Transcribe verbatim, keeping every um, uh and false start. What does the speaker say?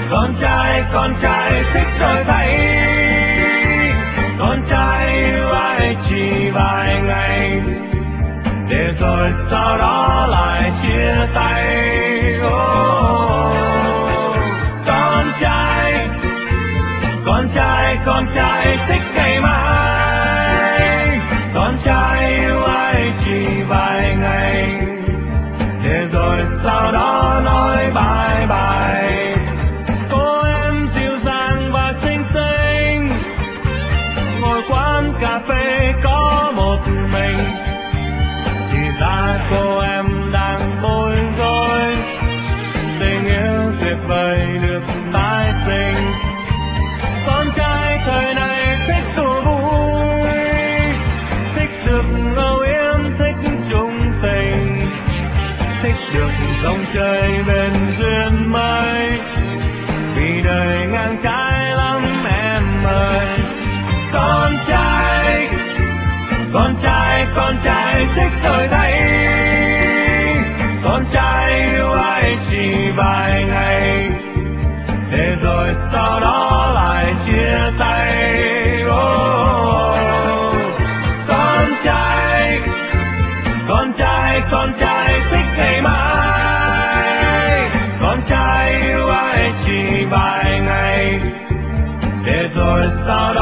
Con trai, con trai thích rồi thấy, con trai yêu ai chỉ vài ngày, để rồi sau đó lại chia tay. Oh, con trai, con trai, con trai thích ngày mai, con trai yêu ai chỉ vài ngày, để rồi sau đó nói bye bye. Cô em dịu dàng và xinh xinh, ngồi quán cà phê có một mình, thì ra cô em đang bối rối, tình yêu tuyệt vời được tái sinh. Con trai thời này thích đùa vui, thích được ngẫu yếm, thích chung tình, thích được sông chơi bên duyên mới, vì đời ngang trái lắm em ơi. Con trai, con trai, con trai thích rồi thấy, con trai yêu ai chỉ vài ngày, để rồi sau đó lại chia tay. Oh, con trai, con trai, con trai thích ngày mai, con trai yêu ai chỉ vài ngày, để rồi sau